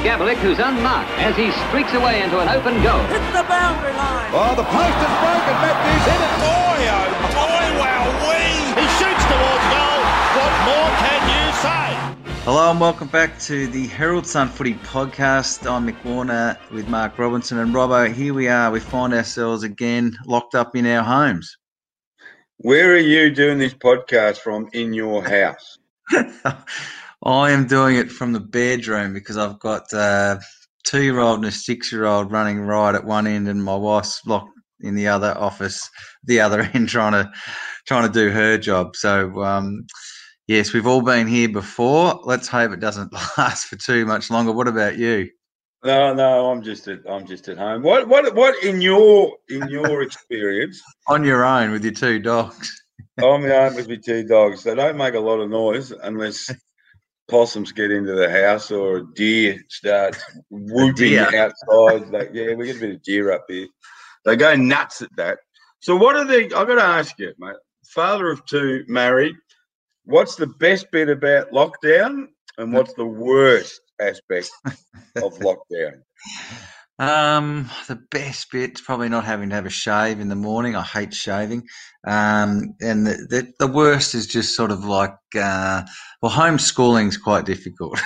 Gavlik, who's unmarked as he streaks away into an open goal. Hits the boundary line. Oh, the post is broken. Matthews hit it. Boy, oh boy, wowee. He shoots towards goal. What more can you say? Hello and welcome back to the Herald Sun Footy Podcast. I'm Mick Warner with Mark Robinson and Robbo. Here we are. We find ourselves again locked up in our homes. Where are you doing this podcast from in your house? I am doing it from the bedroom because I've got a 2-year-old and a 6-year-old running right at one end, and my wife's locked in the other office, the other end, trying to do her job. So, yes, we've all been here before. Let's hope it doesn't last for too much longer. What about you? No, I'm just at home. What in your experience? On your own with your 2 dogs. I'm at home with my 2 dogs. They don't make a lot of noise unless possums get into the house or a deer starts whooping outside. We get a bit of deer up here. They go nuts at that. So what are they? I've got to ask you, mate. Father of 2, married. What's the best bit about lockdown, and what's the worst aspect of lockdown? The best bit's probably not having to have a shave in the morning. I hate shaving. And the worst is just sort of like, homeschooling's quite difficult.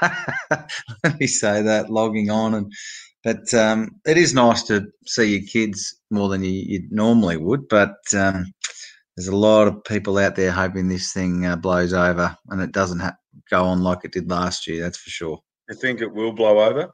Let me say that, logging on. But it is nice to see your kids more than you normally would. But there's a lot of people out there hoping this thing blows over and it doesn't go on like it did last year, that's for sure. You think it will blow over?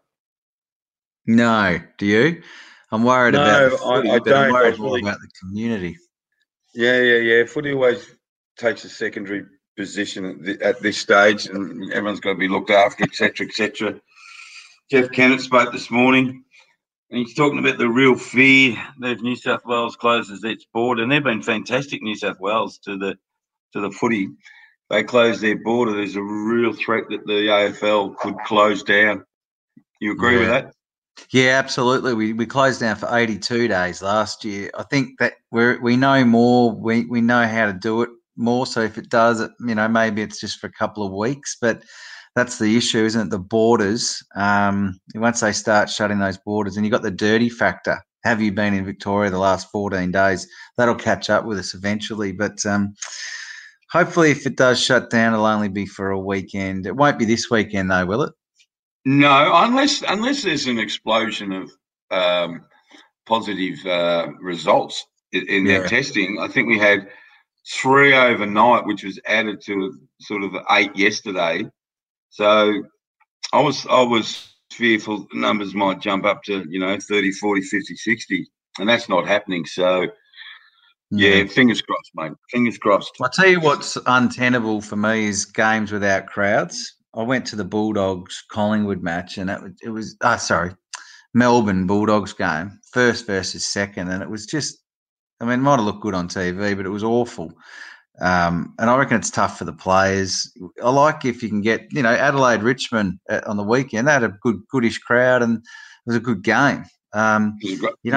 No. Do you? I'm worried about the footy, I don't. I'm worried more about the community. Yeah. Footy always takes a secondary position at this stage, and everyone's got to be looked after, etc., etc. Jeff Kennett spoke this morning, and he's talking about the real fear that New South Wales closes its border, and they've been fantastic, New South Wales, to the footy. They close their border. There's a real threat that the AFL could close down. You agree with that? Yeah, absolutely. We closed down for 82 days last year. I think that we know more. We know how to do it more. So if it does, maybe it's just for a couple of weeks. But that's the issue, isn't it? The borders. Once they start shutting those borders, and you've got the dirty factor. Have you been in Victoria the last 14 days? That'll catch up with us eventually. But hopefully if it does shut down, it'll only be for a weekend. It won't be this weekend though, will it? No, unless there's an explosion of positive results in their testing. I think we had 3 overnight, which was added to sort of 8 yesterday. So I was fearful the numbers might jump up to 30, 40, 50, 60, and that's not happening. So yeah, fingers crossed, mate. Fingers crossed. I'll tell you what's untenable for me is games without crowds. I went to the Bulldogs Collingwood match, and it was Melbourne Bulldogs game, first versus second, and it was just, it might have looked good on TV, but it was awful. And I reckon it's tough for the players. I like if you can get, Adelaide Richmond on the weekend. They had a goodish crowd, and it was a good game. You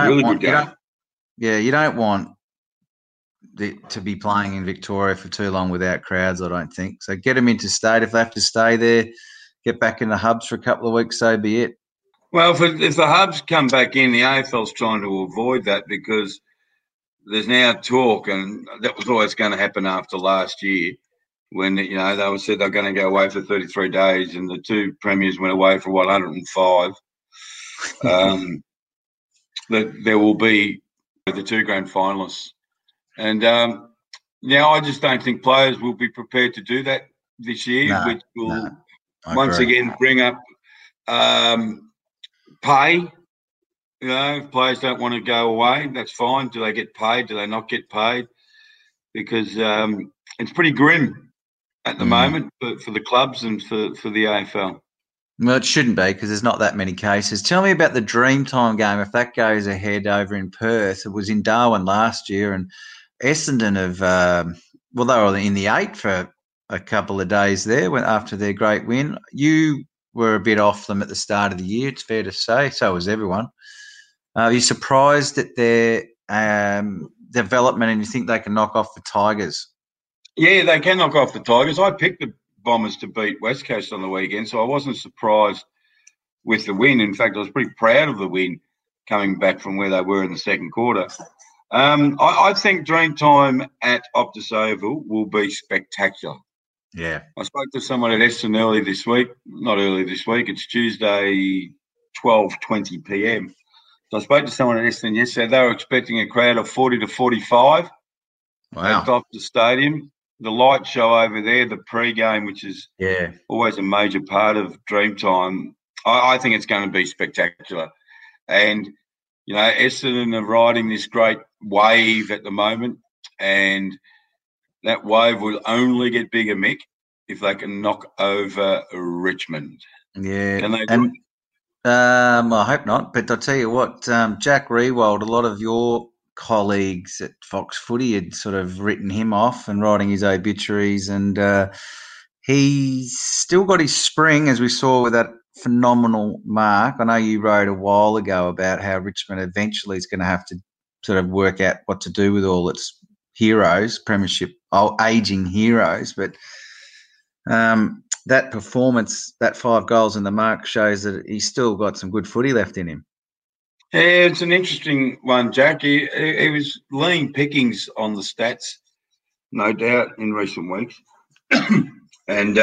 don't want to be playing in Victoria for too long without crowds, I don't think. So get them into state. If they have to stay there, get back in the hubs for a couple of weeks, so be it. Well, if the hubs come back in, the AFL's trying to avoid that because there's now talk, and that was always going to happen after last year when, they said they're going to go away for 33 days and the 2 premiers went away for, 105. That there will be the 2 grand finalists. And now I just don't think players will be prepared to do that this year, which will once again bring up pay. If players don't want to go away, that's fine. Do they get paid? Do they not get paid? Because it's pretty grim at the moment for the clubs and for the AFL. Well, it shouldn't be because there's not that many cases. Tell me about the Dreamtime game. If that goes ahead over in Perth, it was in Darwin last year, and Essendon they were in the 8 for a couple of days there after their great win. You were a bit off them at the start of the year, it's fair to say. So was everyone. Are you surprised at their development, and you think they can knock off the Tigers? Yeah, they can knock off the Tigers. I picked the Bombers to beat West Coast on the weekend, so I wasn't surprised with the win. In fact, I was pretty proud of the win coming back from where they were in the second quarter. I think Dreamtime at Optus Oval will be spectacular. Yeah. I spoke to someone at Essendon earlier this week. Not earlier this week. It's Tuesday, 12:20 p.m. So I spoke to someone at Essendon yesterday. They were expecting a crowd of 40 to 45 at Optus Stadium. The light show over there, the pre-game, which is always a major part of Dreamtime, I think it's going to be spectacular. And, you know, Essendon are riding this great wave at the moment, and that wave will only get bigger, Mick, if they can knock over Richmond. Yeah. Can they do it? I hope not, but I'll tell you what, Jack Riewoldt, a lot of your colleagues at Fox Footy had sort of written him off and writing his obituaries, and he's still got his spring, as we saw with that phenomenal mark. I know you wrote a while ago about how Richmond eventually is going to have to sort of work out what to do with all its heroes, premiership, aging heroes, but that performance, that 5 goals in the mark, shows that he's still got some good footy left in him. Yeah, it's an interesting one, Jack. He was lean pickings on the stats, no doubt, in recent weeks. And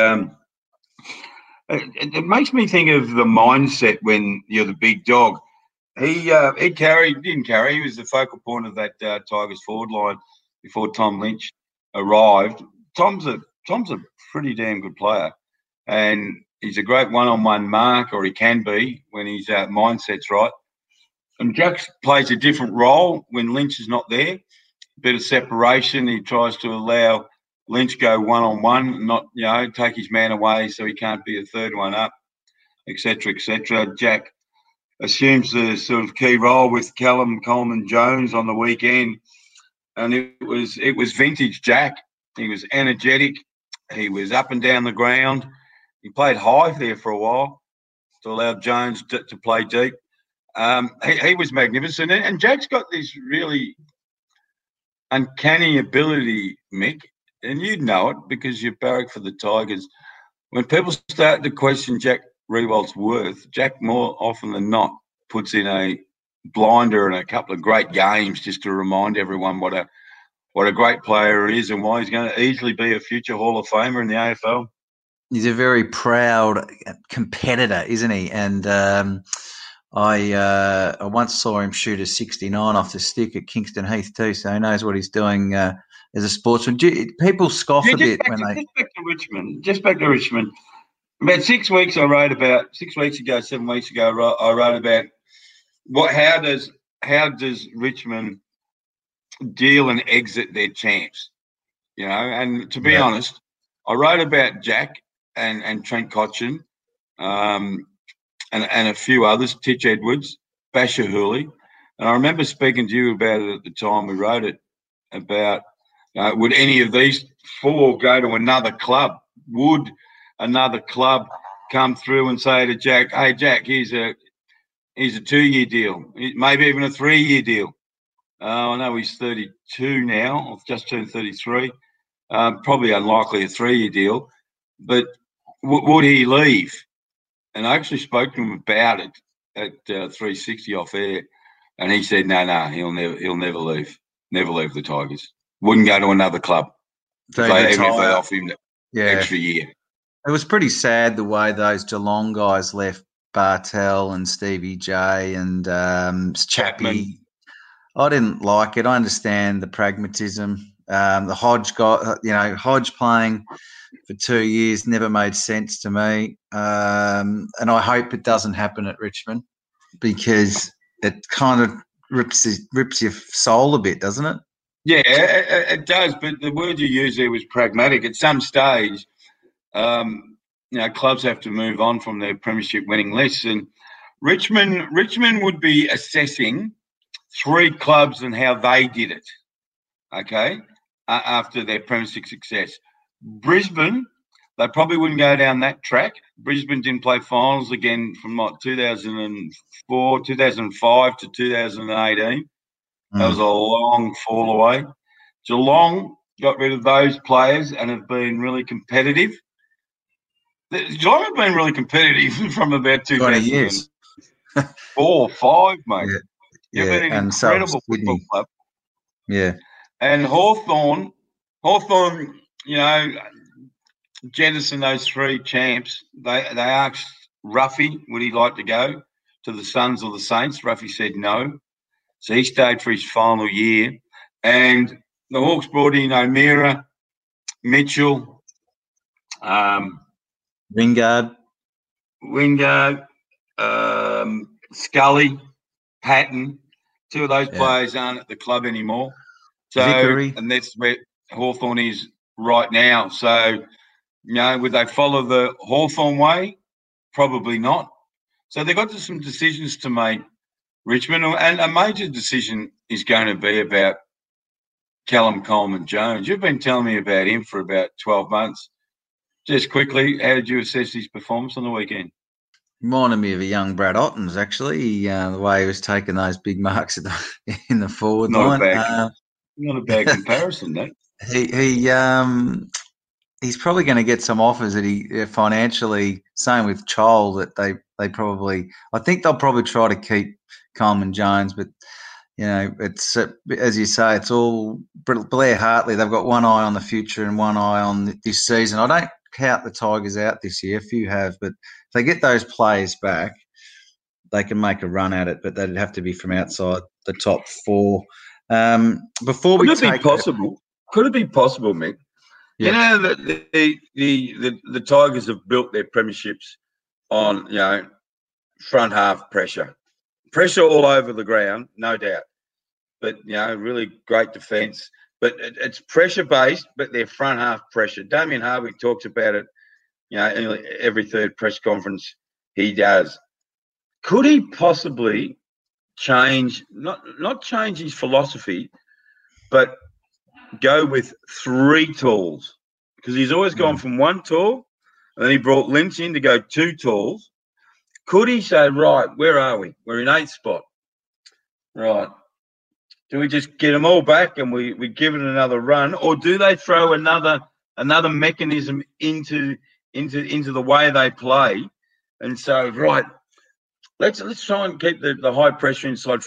it makes me think of the mindset when you're the big dog. He didn't carry. He was the focal point of that Tigers forward line before Tom Lynch arrived. Tom's a pretty damn good player, and he's a great one-on-one mark, or he can be when his mindset's right. And Jack plays a different role when Lynch is not there. A bit of separation. He tries to allow Lynch go one-on-one, not, you know, take his man away so he can't be a third one up, etc., etc. Jack assumes the sort of key role with Callum Coleman-Jones on the weekend, and it was vintage Jack. He was energetic. He was up and down the ground. He played high there for a while to allow Jones to play deep. He was magnificent. And Jack's got this really uncanny ability, Mick, and you'd know it because you barrack for the Tigers. When people start to question Jack Riewoldt's worth, Jack more often than not puts in a blinder and a couple of great games just to remind everyone what a great player he is and why he's going to easily be a future Hall of Famer in the AFL. He's a very proud competitor, isn't he? And I once saw him shoot a 69 off the stick at Kingston Heath too, so he knows what he's doing as a sportsman. People scoff a bit when they... Just back to Richmond. About 7 weeks ago, I wrote about how does Richmond deal and exit their champs, you know? And to be honest, I wrote about Jack and Trent Cotchin, and a few others, Titch Edwards, Basher Hooley. And I remember speaking to you about it at the time we wrote it, about would any of these 4 go to another club? Would another club come through and say to Jack, hey, Jack, here's a 2-year deal, maybe even a 3-year deal? I know he's 32 now, or just turned 33. Probably unlikely a 3-year deal. But would he leave? And I actually spoke to him about it at 360 off air, and he said, no, he'll never leave the Tigers. Wouldn't go to another club even if they offer him the extra year. It was pretty sad the way those Geelong guys left, Bartel and Stevie J and Chappie. I didn't like it. I understand the pragmatism. The Hodge guy, Hodge playing for 2 years never made sense to me. And I hope it doesn't happen at Richmond, because it kind of rips your soul a bit, doesn't it? Yeah, it does. But the word you used there was pragmatic. At some stage, clubs have to move on from their premiership winning lists, and Richmond would be assessing 3 clubs and how they did it. Okay, after their premiership success. Brisbane, they probably wouldn't go down that track. Brisbane didn't play finals again from 2005 to 2018. That was a long fall away. Geelong got rid of those players and have been really competitive. Geelong have been really competitive from about 20 years. 4 or 5, mate. Yeah, They've been an incredible football club. Yeah. And Hawthorn, you know, jettison those 3 champs. They asked Ruffy, would he like to go to the Suns or the Saints? Ruffy said no. So he stayed for his final year. And the Hawks brought in O'Meara, Mitchell, Wingard, Scully, Patton. 2 of those players aren't at the club anymore. So, Vickery. And that's where Hawthorn is right now. So, you know, would they follow the Hawthorn way? Probably not. So they've got some decisions to make, Richmond, and a major decision is going to be about Callum Coleman-Jones. You've been telling me about him for about 12 months. Just quickly, how did you assess his performance on the weekend? Reminded me of a young Brad Ottens, actually, the way he was taking those big marks in the forward line. Not a bad comparison, though. He's probably going to get some offers that he financially. Same with Chol, that they probably. I think they'll probably try to keep Coleman Jones, but you know, it's as you say, it's all Blair Hartley. They've got one eye on the future and one eye on this season. I don't count the Tigers out this year. A few have, but if they get those players back, they can make a run at it. But they'd have to be from outside the top 4. Before we could it be possible? Could it be possible, Mick? Yeah. You know that the Tigers have built their premierships on, you know, front half pressure all over the ground, no doubt. But you know, really great defence. But it's pressure based, but their front half pressure. Damien Hardwick talks about it, you know, every third press conference he does. Could he possibly change, not change his philosophy, but go with 3 talls? Because he's always gone from 1 tall, and then he brought Lynch in to go 2 talls. Could he say, right, where are we? We're in 8th spot. Right. Do we just get them all back and we give it another run, or do they throw another mechanism into the way they play, and so right, let's try and keep the high pressure inside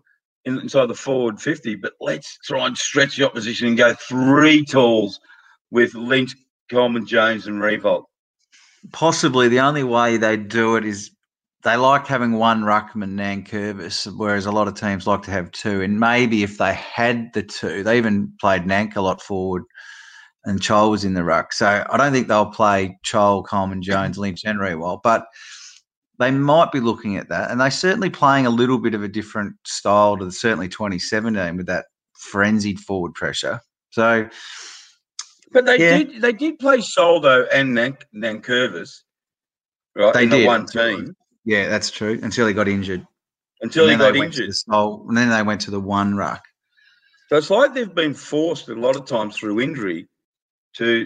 the forward 50, but let's try and stretch the opposition and go 3 talls with Lynch, Coleman, Jones, and Revolt. Possibly the only way they do it is they like having 1 ruckman, Nankervis, whereas a lot of teams like to have 2. And maybe if they had the 2, they even played Nank a lot forward and Chol was in the ruck. So I don't think they'll play Chol, Coleman, Jones, Lynch and Rewalt, but they might be looking at that. And they're certainly playing a little bit of a different style to certainly 2017 with that frenzied forward pressure. So, but they did play Soldo and Nankervis, right? They did. The one team. Yeah, that's true. Until he got injured. And then they went to the 1 ruck. So it's like they've been forced a lot of times through injury to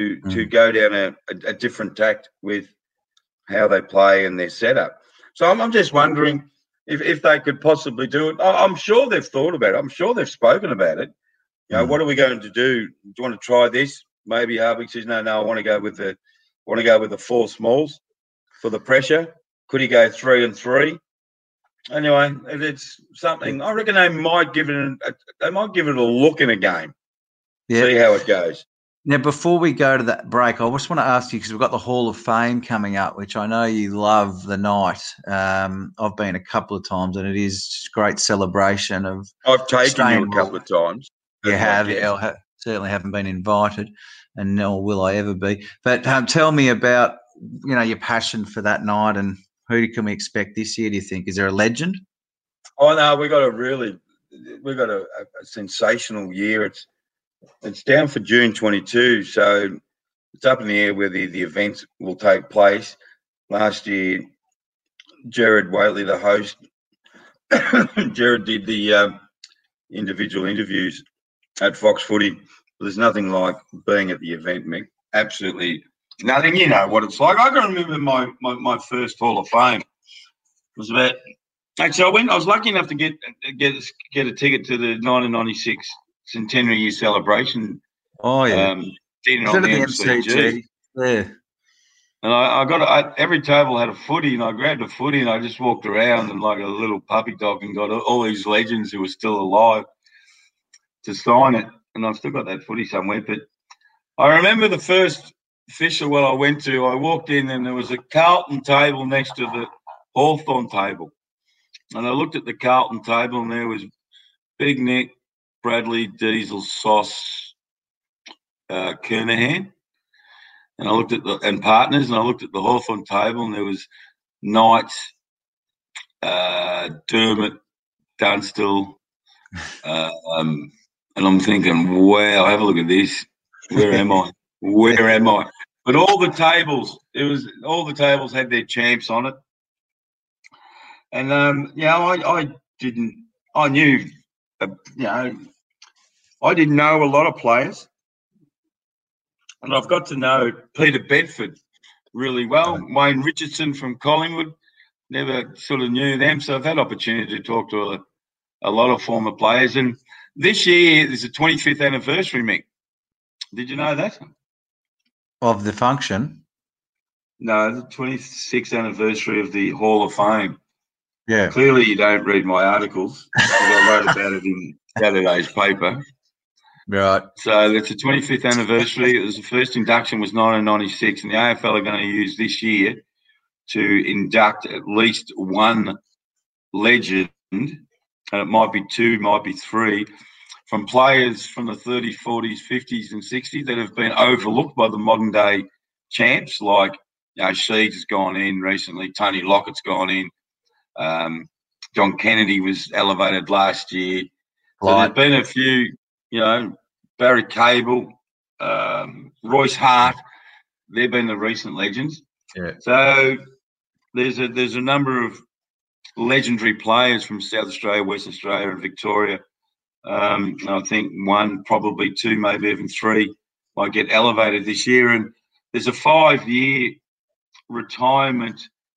go down a different tact with how they play and their setup. So I'm just wondering if they could possibly do it. I'm sure they've thought about it. I'm sure they've spoken about it. You know, what are we going to do? Do you want to try this? Maybe Hardwick says, no, I want to go with the 4 smalls for the pressure. Could he go 3 and 3? Anyway, it's something. I reckon they might give it a look in a game. Yeah. See how it goes. Now, before we go to that break, I just want to ask you, because we've got the Hall of Fame coming up, which I know you love the night. I've been a couple of times, and it is a great celebration of. I've taken you a couple of times. You have. I certainly haven't been invited, and nor will I ever be. But tell me about, you know, your passion for that night, and who can we expect this year, do you think? Is there a legend? Oh, no, we got a sensational year. It's down for June 22, so it's up in the air where the event will take place. Last year, Jared Waitley, the host, Jared did the individual interviews at Fox Footy. There's nothing like being at the event, Mick. Absolutely nothing. You know what it's like. I can remember my first Hall of Fame. It was about. Actually, I was lucky enough to get a ticket to the 1996 centenary year celebration. Oh yeah. Dinner on the MCG. Yeah. And I got every table had a footy, and I grabbed a footy and I just walked around and like a little puppy dog and got all these legends who were still alive to sign it. And I've still got that footy somewhere. But I remember the first Fisher I went to, I walked in and there was a Carlton table next to the Hawthorn table. And I looked at the Carlton table and there was Big Nick, Bradley, Diesel, Sauce, Kernahan. And I looked at and partners, and I looked at the Hawthorn table, and there was Knight, Dermott, Dunstall, and I'm thinking, wow, have a look at this. Where am I? Where am I? But all the tables had their champs on it, and I didn't know a lot of players. And I've got to know Peter Bedford really well. Wayne Richardson from Collingwood, never sort of knew them. So I've had opportunity to talk to a lot of former players. And this year is the 25th anniversary, Mick. Did you know that? Of the function? No, the 26th anniversary of the Hall of Fame. Yeah. Clearly you don't read my articles. I wrote about it in Saturday's paper. Right. So it's the 25th anniversary. It was the first induction was 1996, and the AFL are going to use this year to induct at least one legend, and it might be two, might be three, from players from the 30s, 40s, 50s, and 60s that have been overlooked by the modern day champs. Like, Sheeds has gone in recently, Tony Lockett's gone in, John Kennedy was elevated last year. So there's been a few. Barry Cable, Royce Hart, they've been the recent legends. Yeah. So there's a number of legendary players from South Australia, West Australia, and Victoria. I think one, probably two, maybe even three might get elevated this year. And there's a 5-year retirement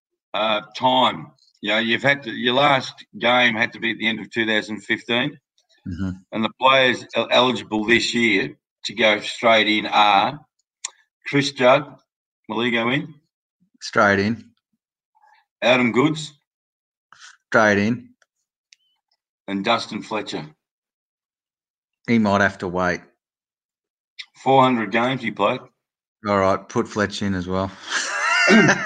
time. Your last game had to be at the end of 2015. Mm-hmm. And the players eligible this year to go straight in are Chris Judd. Will he go in? Straight in. Adam Goods. Straight in. And Dustin Fletcher. He might have to wait. 400 games he played. All right, put Fletcher in as well. and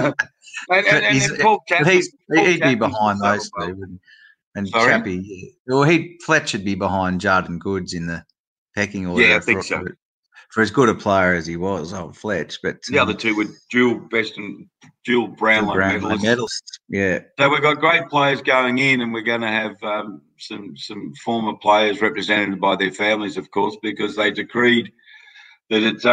Paul Chapman. He'd be behind those two, wouldn't he? And Sorry? Chappie, Fletcher'd be behind Judd and Goods in the pecking order. Yeah, I think so. For as good a player as he was, Fletch. But the other two were dual Brownlow medalists. Yeah. So we've got great players going in, and we're going to have some former players represented by their families, of course, because they decreed that it's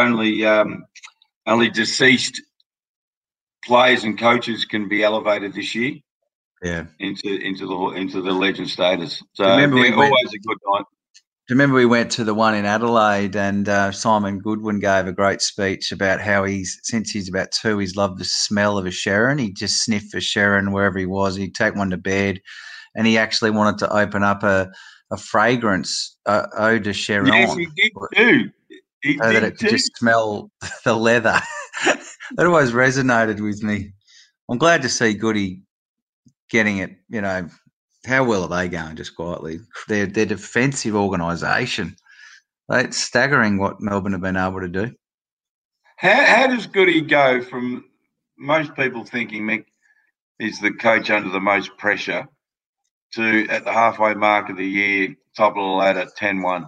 only deceased players and coaches can be elevated this year. Yeah, into the legend status. So always a good night. Do you remember we went to the one in Adelaide, and Simon Goodwin gave a great speech about how since he's about 2, he's loved the smell of a Sherrin. He'd just sniff for Sherrin wherever he was. He'd take one to bed, and he actually wanted to open up a fragrance eau de Sherrin. Yes, he did too. That it could just smell the leather. That always resonated with me. I'm glad to see Goody getting it, how well are they going just quietly? Their defensive organisation. It's staggering what Melbourne have been able to do. How does Goody go from most people thinking Mick is the coach under the most pressure to at the halfway mark of the year, top of the ladder, 10-1?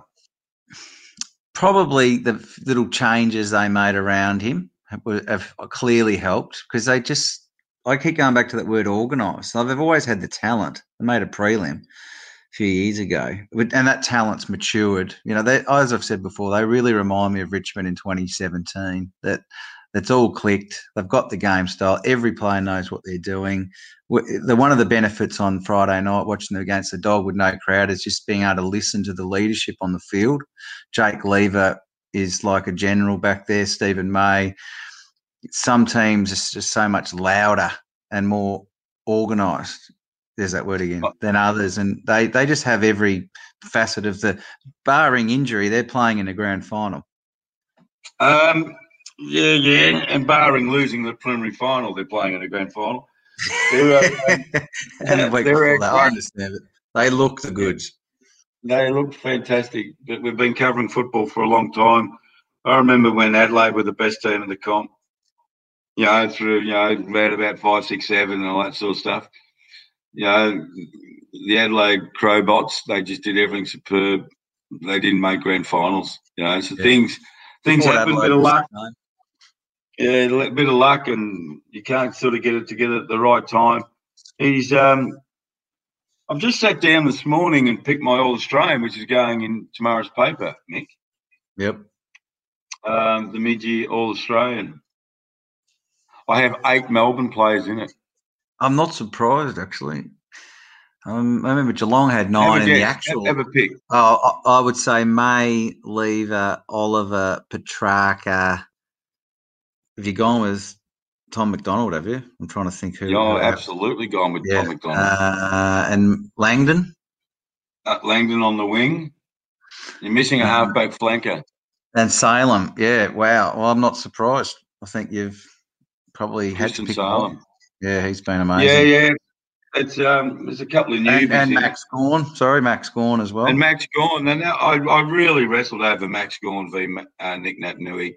Probably the little changes they made around him have clearly helped, because I keep going back to that word organised. They've always had the talent. They made a prelim a few years ago, and that talent's matured. As I've said before, they really remind me of Richmond in 2017. That's all clicked. They've got the game style. Every player knows what they're doing. One of the benefits on Friday night watching them against the Dog with no crowd is just being able to listen to the leadership on the field. Jake Lever is like a general back there. Stephen May. Some teams are just so much louder and more organised, there's that word again, than others. And they just have every facet of barring injury, they're playing in a grand final. Yeah, and barring losing the preliminary final, they're playing in a grand final. And the week before that, I understand it. They look the goods. They look fantastic, but we've been covering football for a long time. I remember when Adelaide were the best team in the comp, through, around about 5, 6, 7 and all that sort of stuff. The Adelaide Crowbots, they just did everything superb. They didn't make grand finals, things happen, a bit of luck. Yeah, a bit of luck, and you can't sort of get it together at the right time. I've just sat down this morning and picked my All-Australian, which is going in tomorrow's paper, Mick. Yep. The mid-year All-Australian. I have 8 Melbourne players in it. I'm not surprised, actually. I remember Geelong had 9 in the actual. Have a pick. I would say May, Lever, Oliver, Petrarca. Have you gone with Tom McDonald, have you? I'm trying to think who. Yeah, absolutely gone with Tom McDonald. And Langdon? Langdon on the wing. You're missing a halfback flanker. And Salem, yeah, wow. Well, I'm not surprised. I think you've probably had to pick Salem. Yeah, he's been amazing. Yeah. It's there's a couple of newbies. And Max Gawn. Sorry, Max Gawn as well. And Max Gawn. And I really wrestled over Max Gawn v. Nick Nat Nui.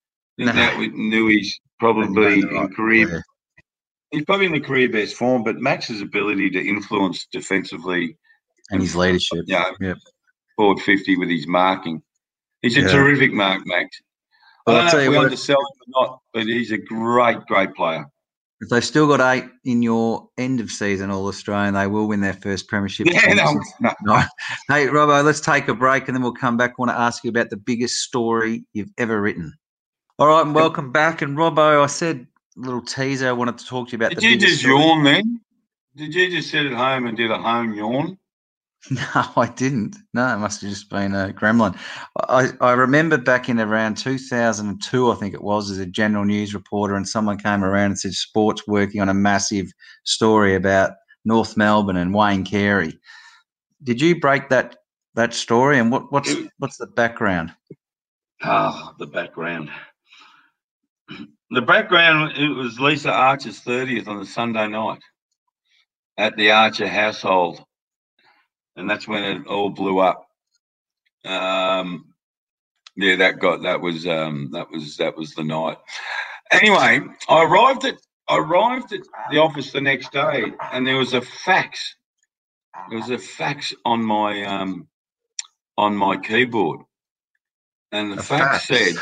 Nui's probably in career. He's probably in the career best form, but Max's ability to influence defensively and his leadership, forward 50 with his marking. He's a terrific mark, Max. Well, I don't know if we undersell him or not, but he's a great player. If they've still got 8 in your end of season All-Australian, they will win their first premiership. Yeah, no. Hey, Robbo, let's take a break and then we'll come back. I want to ask you about the biggest story you've ever written. All right, and welcome back. And Robbo, I said a little teaser. I wanted to talk to you about Did you just yawn then? Did you just sit at home and did a home yawn? No, I didn't. No, it must have just been a gremlin. I remember back in around 2002, I think it was, as a general news reporter, and someone came around and said Sport's working on a massive story about North Melbourne and Wayne Carey. Did you break that story? And what's the background? The background. The background, it was Lisa Archer's 30th on a Sunday night at the Archer household. And that's when it all blew up. That was the night. Anyway, I arrived at the office the next day, and there was a fax. There was a fax on my keyboard, and the fax said,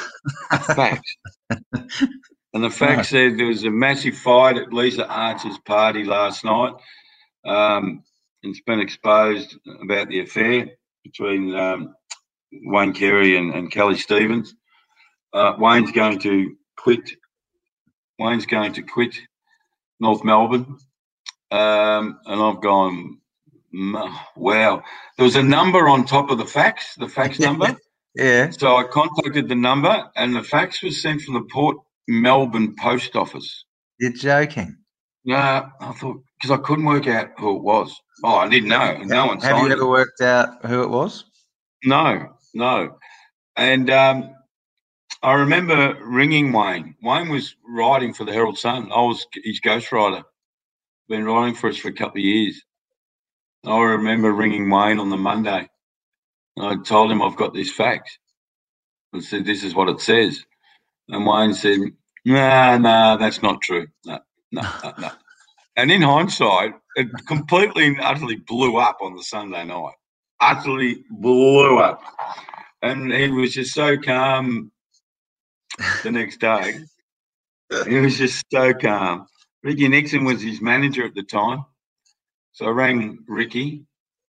and the fax said there was a massive fight at Lisa Archer's party last night. It's been exposed about the affair between Wayne Carey and Kelly Stevens. Wayne's going to quit North Melbourne. And I've gone, wow. There was a number on top of the fax number. Yeah. So I contacted the number, and the fax was sent from the Port Melbourne post office. You're joking. Yeah, I thought, because I couldn't work out who it was. Oh, I didn't know. No one signed it. Have you ever worked out who it was? No. And I remember ringing Wayne. Wayne was writing for the Herald Sun. I was his ghostwriter. Been writing for us for a couple of years. I remember ringing Wayne on the Monday. I told him I've got this fax. I said, this is what it says. And Wayne said, no, that's not true. No. And in hindsight, it completely and utterly blew up on the Sunday night. Utterly blew up. And he was just so calm the next day. He was just so calm. Ricky Nixon was his manager at the time. So I rang Ricky,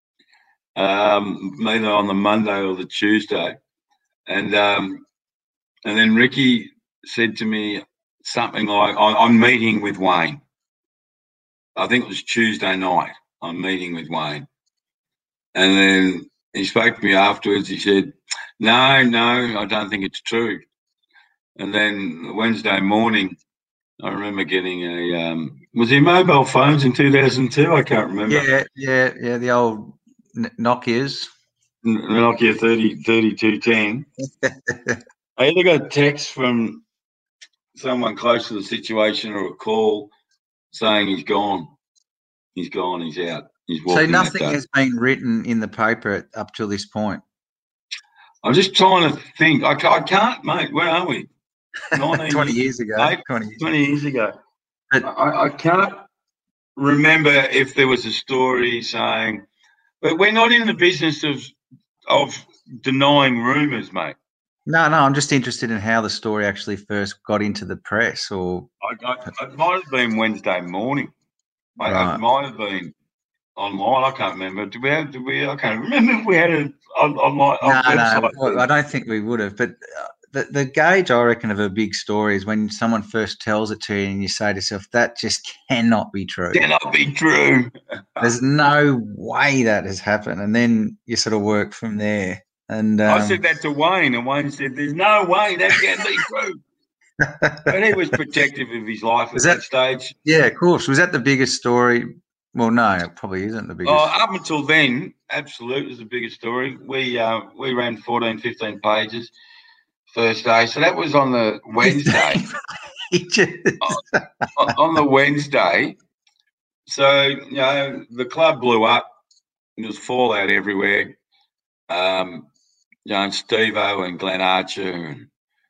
either on the Monday or the Tuesday. And then Ricky said to me something like, I'm meeting with Wayne. I think it was Tuesday night. I'm meeting with Wayne. And then he spoke to me afterwards. He said, no, I don't think it's true. And then Wednesday morning, I remember getting was there mobile phones in 2002? I can't remember. Yeah, the old Nokias. The Nokia 3210. I either got a text from someone close to the situation or a call saying he's gone. He's gone. He's out. He's walking. So nothing has been written in the paper up till this point. I'm just trying to think. I can't, mate. Where are we? 20 years ago. 20 years ago. I can't remember if there was a story saying, but we're not in the business of denying rumours, mate. No, I'm just interested in how the story actually first got into the press. Or it might have been Wednesday morning. It might have been online. I can't remember. Did we? I can't remember if we had it on my website. No, I don't think we would have. But the gauge, I reckon, of a big story is when someone first tells it to you and you say to yourself, that just cannot be true. Cannot be true. There's no way that has happened. And then you sort of work from there. And I said that to Wayne, and Wayne said, there's no way that can be true. But he was protective of his life at that stage. Yeah, of course. Was that the biggest story? Well, no, it probably isn't the biggest. Up until then, absolutely, it was the biggest story. We ran 14, 15 pages first day. So that was on the Wednesday. on the Wednesday. So, the club blew up. There was fallout everywhere. And Steve-O and Glenn Archer and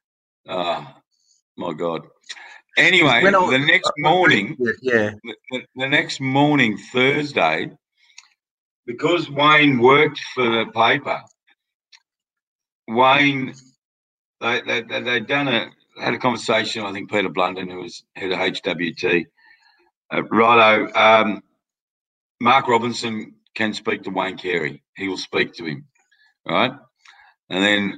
my God. Anyway, the next morning, the next morning, Thursday, because Wayne worked for the paper, Wayne, they'd had a conversation. I think Peter Blunden, who was head of HWT, Mark Robinson can speak to Wayne Carey. He will speak to him, right? And then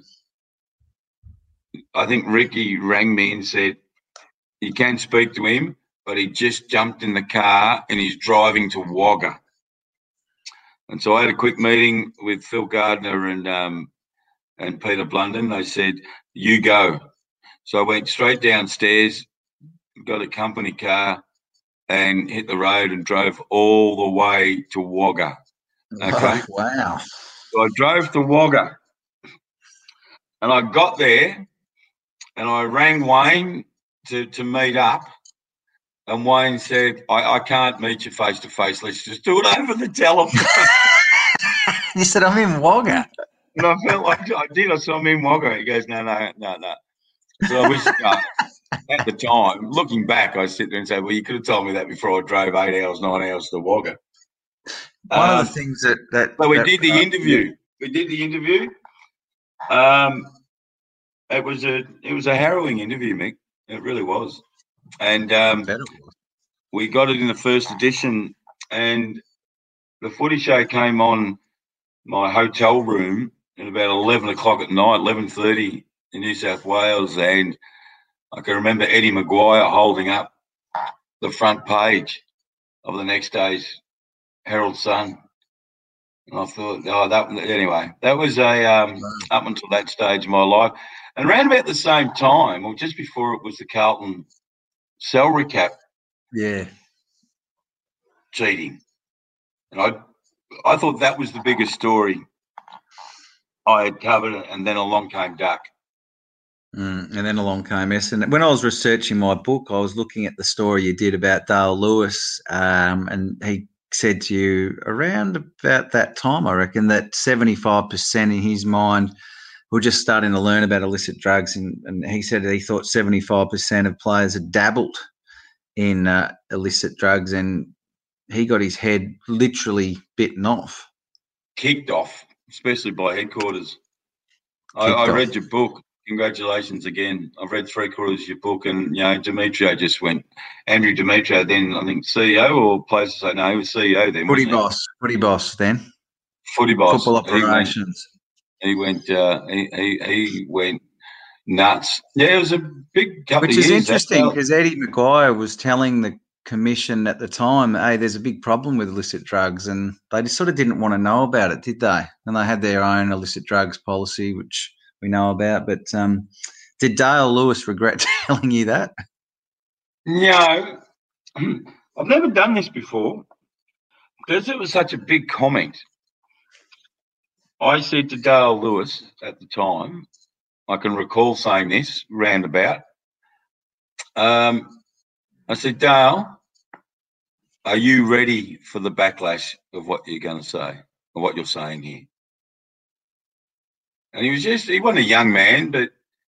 I think Ricky rang me and said, he can speak to him, but he just jumped in the car and he's driving to Wagga. And so I had a quick meeting with Phil Gardner and Peter Blunden. They said, you go. So I went straight downstairs, got a company car and hit the road and drove all the way to Wagga. Okay. Oh, wow. So I drove to Wagga and I got there and I rang Wayne to meet up, and Wayne said, I can't meet you face to face. Let's just do it over the telephone. You said, I'm in Wagga. And I felt like I did. I said, I'm in Wagga. He goes, no. So I was, at the time, looking back, I sit there and say, well, you could have told me that before I drove 8 hours, 9 hours to Wagga. One of the things that we did the interview. We did the interview. It was a harrowing interview, Mick. It really was. And we got it in the first edition, and the Footy Show came on my hotel room at about 11 o'clock at night, 11:30 in New South Wales, and I can remember Eddie Maguire holding up the front page of the next day's Herald Sun. And I thought, that was up until that stage of my life. And around about the same time, or just before it was the Carlton salary cap cheating. And I thought that was the biggest story I had covered, and then along came Duck. And then along came Essendon. When I was researching my book, I was looking at the story you did about Dale Lewis, and he said to you around about that time, I reckon, that 75% in his mind were just starting to learn about illicit drugs, and he said that he thought 75% of players had dabbled in illicit drugs, and he got his head literally bitten off. Kicked off, especially by headquarters. I read your book. Congratulations again. I've read 3/4 of your book, and, Demetrio just went. Andrew Demetrio, then I think CEO, or places I know, he was CEO then. Footy boss then. Footy boss. Football operations. He went nuts. Yeah, it was a big couple of years. Which is interesting because Eddie Maguire was telling the commission at the time, hey, there's a big problem with illicit drugs, and they just sort of didn't want to know about it, did they? And they had their own illicit drugs policy, which we know about. But did Dale Lewis regret telling you that? No. I've never done this before because it was such a big comment. I said to Dale Lewis at the time, I can recall saying this roundabout, I said, Dale, are you ready for the backlash of what you're going to say or what you're saying here? And he wasn't a young man, but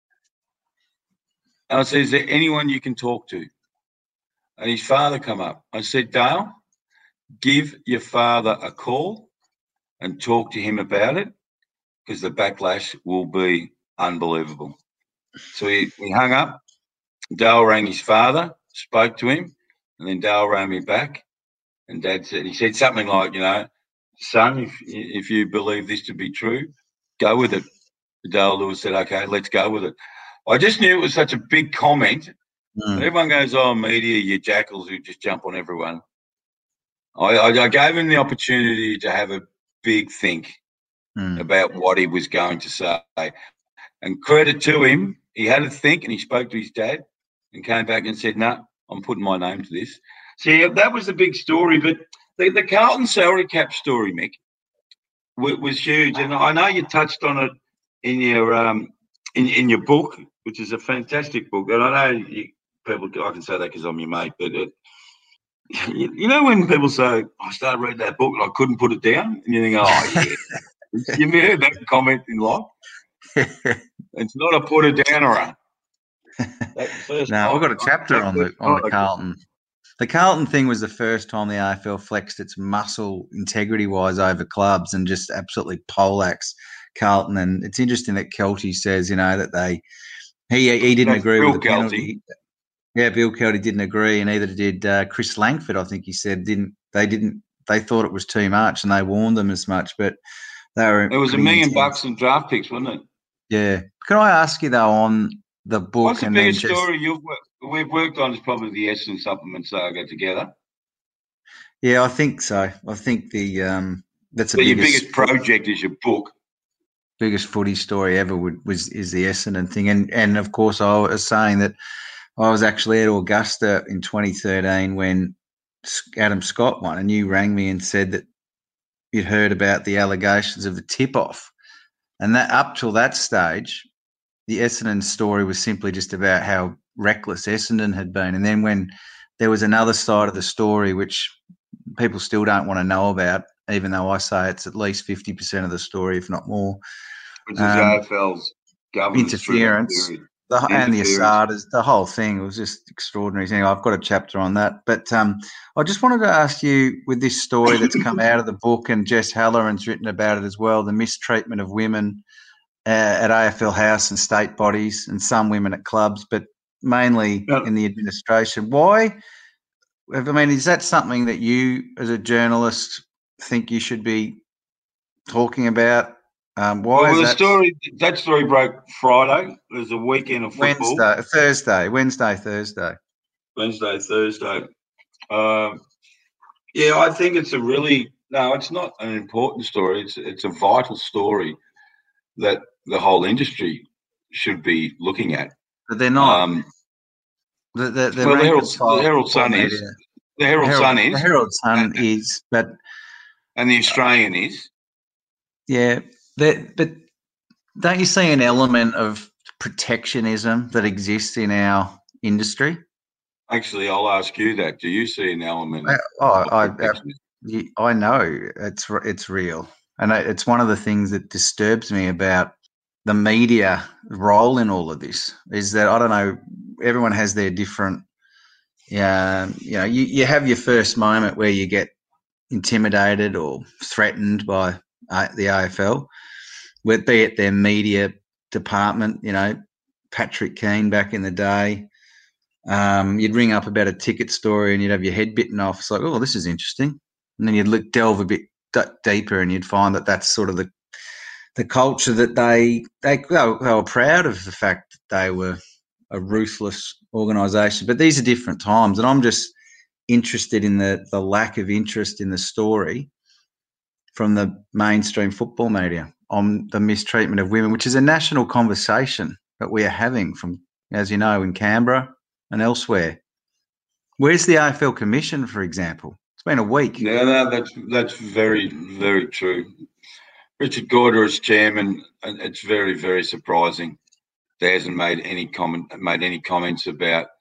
I said, is there anyone you can talk to? And his father come up. I said, Dale, give your father a call and talk to him about it, because the backlash will be unbelievable. So he hung up. Dale rang his father, spoke to him, and then Dale rang me back. And Dad said, he said something like, son, if you believe this to be true, go with it. Dale Lewis said, okay, let's go with it. I just knew it was such a big comment. Everyone goes, oh, media, you jackals who just jump on everyone. I gave him the opportunity to have a big think about what he was going to say. And credit to him, he had a think and he spoke to his dad and came back and said, no, I'm putting my name to this. See, that was the big story. But the Carlton salary cap story, Mick, was huge. And I know you touched on it in your book, which is a fantastic book. And I know I can say that because I'm your mate, but when people say, I started reading that book and I couldn't put it down, and you think, oh, yeah. You've heard that comment in life? It's not a put it downer. No, I've got a chapter on the Carlton. The Carlton thing was the first time the AFL flexed its muscle integrity-wise over clubs and just absolutely poleaxed Carlton. And it's interesting that Kelty says, that he didn't agree with the penalty. Yeah, Bill Kelty didn't agree, and neither did Chris Langford. I think he said they thought it was too much, and they warned them as much. But they were. It was $1 million in draft picks, wasn't it? Yeah. Can I ask you though on the book? What's the biggest story we've worked on? Is probably the Essendon supplement saga together. Yeah, I think so. I think that's your biggest project is your book. Biggest footy story ever is the Essendon thing, and of course I was saying that I was actually at Augusta in 2013 when Adam Scott won, and you rang me and said that you'd heard about the allegations of the tip-off, and that up till that stage, the Essendon story was simply just about how reckless Essendon had been, and then when there was another side of the story which people still don't want to know about, even though I say it's at least 50% of the story, if not more. Which is AFL's governance interference. And the Asadas, the whole thing was just extraordinary. Anyway, I've got a chapter on that. But I just wanted to ask you, with this story that's come out of the book, and Jess Halloran's written about it as well, the mistreatment of women at AFL House and state bodies, and some women at clubs, but mainly in the administration. Why? I mean, is that something that you, as a journalist, think you should be talking about? Why is that story broke Friday. There's a weekend of football. Thursday. Yeah, I think it's it's not an important story. It's a vital story that the whole industry should be looking at. But they're not. The Herald Sun is. The Herald Sun is, but and the Australian is. Yeah. But don't you see an element of protectionism that exists in our industry? Actually, I'll ask you that. Do you see an element? I know it's real, and it's one of the things that disturbs me about the media role in all of this. Is that I don't know. Everyone has their different. You have your first moment where you get intimidated or threatened by the AFL. Be it their media department, Patrick Keane back in the day. You'd ring up about a ticket story and you'd have your head bitten off. It's like, oh, this is interesting. And then you'd delve a bit deeper and you'd find that that's sort of the culture that they were proud of, the fact that they were a ruthless organisation. But these are different times, and I'm just interested in the lack of interest in the story from the mainstream football media on the mistreatment of women, which is a national conversation that we are having from, as you know, in Canberra and elsewhere. Where's the AFL Commission, for example? It's been a week. Yeah, no, that's very, very true. Richard Gorder as chairman, and it's very, very surprising. There hasn't made any comments about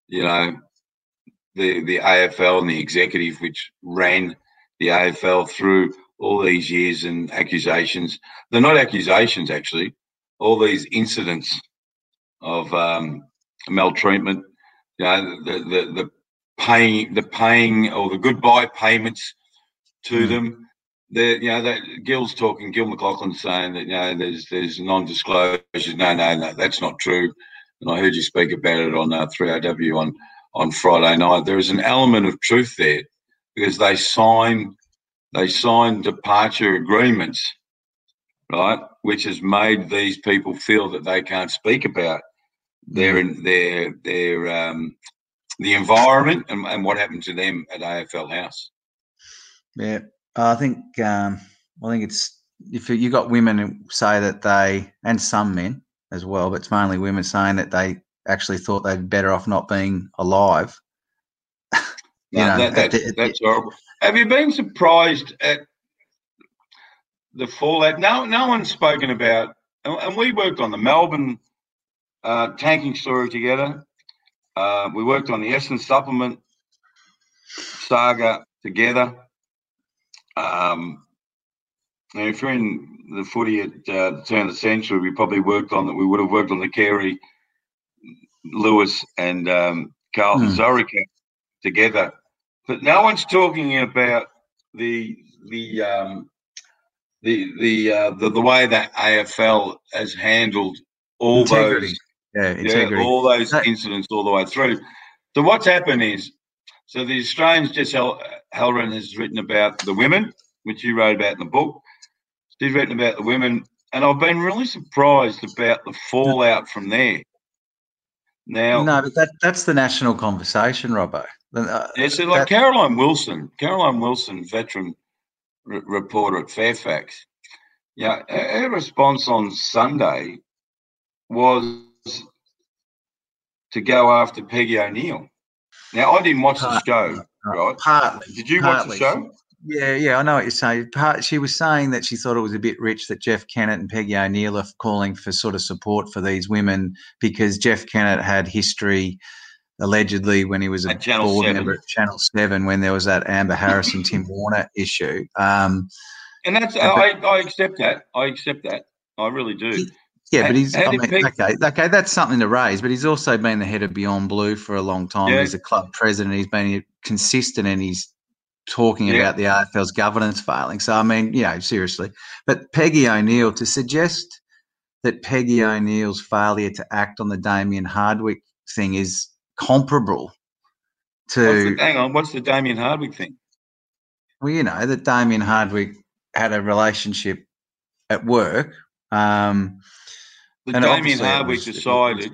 you know, the AFL and the executive which ran the AFL through all these years and accusations. They're not accusations, actually. All these incidents of maltreatment, you know, the paying or the goodbye payments to them. Gil McLachlan saying that, you know, there's non-disclosures. No, that's not true. And I heard you speak about it on 3AW on Friday night. There is an element of truth there because they signed departure agreements, right, which has made these people feel that they can't speak about the environment and what happened to them at AFL House. Yeah, I think it's if you got women who say that they, and some men as well, but it's mainly women saying that they actually thought they'd be better off not being alive. That's horrible. Have you been surprised at the fallout? No one's spoken about, and we worked on the Melbourne tanking story together. We worked on the Essendon supplement saga together. And if you're in the footy at the turn of the century, we probably worked on that. We would have worked on the Carey, Lewis, and Carlton Zorica together. But no one's talking about the way that AFL has handled all integrity. all those incidents all the way through. So what's happened is, so the Australians, Jess Halloran has written about the women, which you wrote about in the book. She's written about the women, and I've been really surprised about the fallout from there. Now, no, but that's the national conversation, Robbo. Caroline Wilson, veteran reporter at Fairfax. Yeah, her response on Sunday was to go after Peggy O'Neill. Now, I didn't watch the show, right? Partly. Did you watch the show? Yeah, I know what you're saying. She was saying that she thought it was a bit rich that Jeff Kennett and Peggy O'Neill are calling for sort of support for these women because Jeff Kennett had history, allegedly, when he was a board member at Channel 7 when there was that Amber Harris and Tim Warner issue. And that's I accept that. I really do. Yeah, but okay, that's something to raise. But he's also been the head of Beyond Blue for a long time. Yeah. He's a club president. He's been consistent and he's talking about the AFL's governance failing. So, I mean, seriously. But Peggy O'Neill, to suggest that Peggy O'Neill's failure to act on the Damien Hardwick thing is comparable to... what's the Damien Hardwick thing? Well, that Damien Hardwick had a relationship at work. Damien Hardwick decided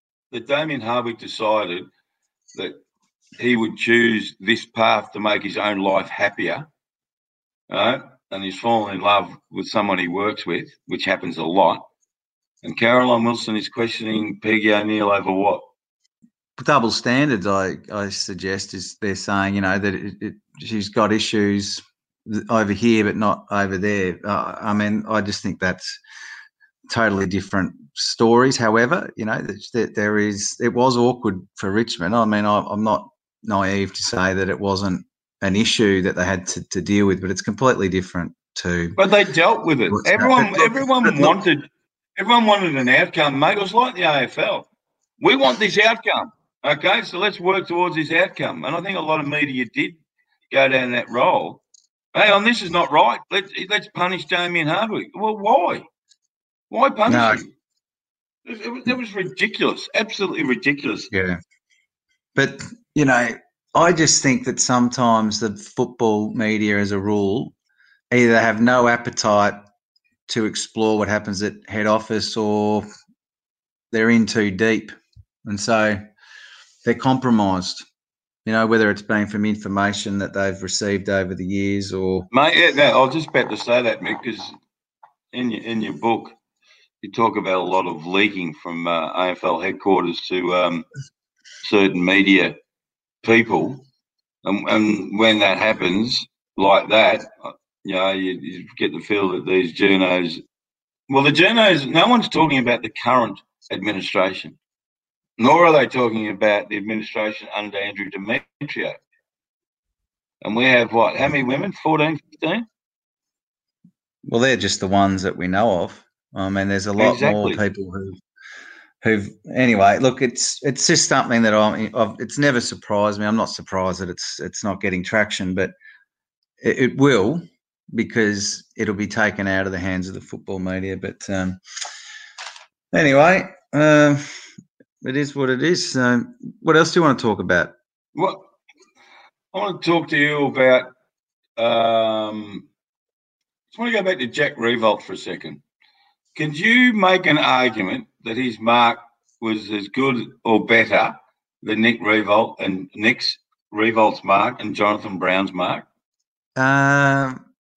that he would choose this path to make his own life happier, right? And he's fallen in love with someone he works with, which happens a lot. And Caroline Wilson is questioning Peggy O'Neill over what? Double standards, I suggest, is they're saying, that she's got issues over here but not over there. I mean, I just think that's totally different stories. However, it was awkward for Richmond. I mean, I'm not naive to say that it wasn't an issue that they had to deal with, but it's completely different too. But they dealt with it. Everyone wanted an outcome, mate. It was like the AFL. We want this outcome. Okay, so let's work towards this outcome. And I think a lot of media did go down that role. Hang on, this is not right. Let's punish Damien Hardwick. Well, why? Why punish him? It was ridiculous, absolutely ridiculous. Yeah. But, I just think that sometimes the football media, as a rule, either have no appetite to explore what happens at head office or they're in too deep. And so they're compromised, whether it's been from information that they've received over the years or... Mate, I was just about to say that, Mick, because in your book, you talk about a lot of leaking from AFL headquarters to certain media people. And when that happens like that, you get the feel that these journos... Well, the journos, no one's talking about the current administration. Nor are they talking about the administration under Andrew Demetrio. And we have what? How many women? 14, 15? Well, they're just the ones that we know of. I mean, there's a lot more people who've. Anyway, look, it's just something that it's never surprised me. I'm not surprised that it's not getting traction, but it will, because it'll be taken out of the hands of the football media. But anyway, it is what it is. What else do you want to talk about? Well, I want to talk to you about. I just want to go back to Jack Riewoldt for a second. Can you make an argument that his mark was as good or better than Nick Riewoldt and Nick's Riewoldt's mark and Jonathan Brown's mark? I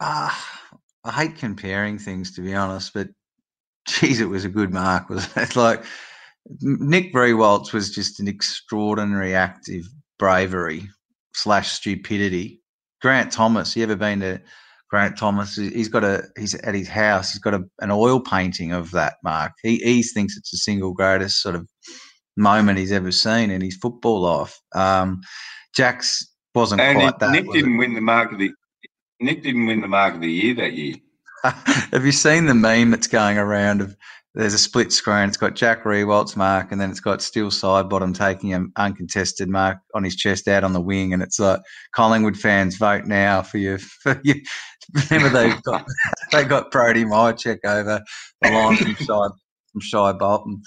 hate comparing things, to be honest, but geez, it was a good mark, wasn't it? Like, Nick Riewoldt's was just an extraordinary act of bravery / stupidity. Grant Thomas, you ever been to Grant Thomas? He's at his house, he's got an oil painting of that mark. He thinks it's the single greatest sort of moment he's ever seen in his football life. Jack's wasn't quite that. Nick didn't win the mark of the year that year. Have you seen the meme that's going around of there's a split screen? It's got Jack Riewoldt's mark, and then it's got Steele Sidebottom taking an uncontested mark on his chest out on the wing, and it's like, Collingwood fans, vote now for you. Remember they got Brodie Myercheck over the line from Shy Bolton.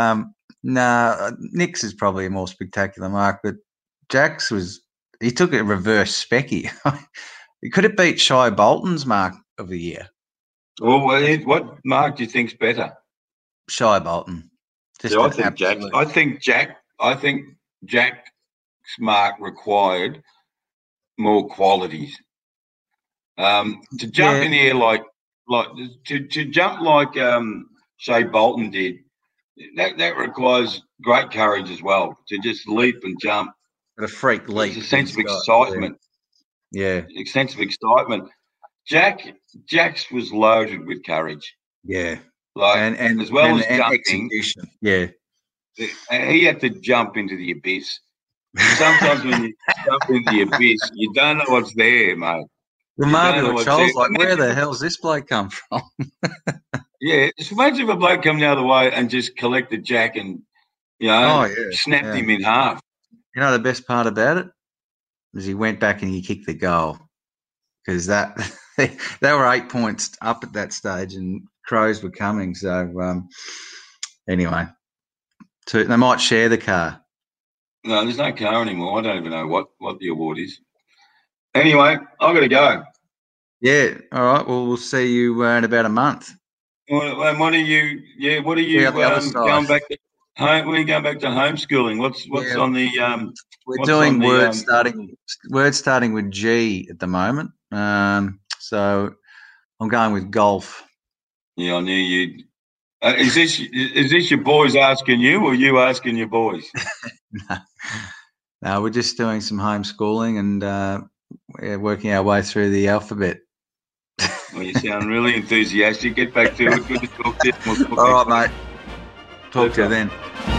Nick's is probably a more spectacular mark, but Jack's he took a reverse specky. Could it beat Shy Bolton's mark of the year? Well, what mark do you think's better? Shy Bolton. I think Jack's mark required more qualities. To jump in the air like to jump like Shay Bolton did, that requires great courage as well. To just leap and jump. A freak leap. There's a sense of excitement. Yeah. A sense of excitement. Jack's was loaded with courage. Yeah. Like, and as well as jumping. Execution. Yeah. He had to jump into the abyss. Sometimes when you jump into the abyss, you don't know what's there, mate. Remarkable. Charles, like, where the hell's this bloke come from? Yeah. Just imagine if a bloke come the other way and just collected Jack and, snapped him in half. You know the best part about it? Is he went back and he kicked the goal. Because they were 8 points up at that stage and Crows were coming. So, anyway, they might share the car. No, there's no car anymore. I don't even know what the award is. Anyway, I've got to go. Yeah. All right. Well, we'll see you in about a month. What are you going back to home? We're going back to homeschooling. What's on the we're doing words starting with G at the moment. So I'm going with golf. Yeah, I knew you'd. Is this your boys asking you, or you asking your boys? No, we're just doing some homeschooling and we're working our way through the alphabet. Well, you sound really enthusiastic. Get back to it. Good to talk to you. All right, mate. Talk to you then.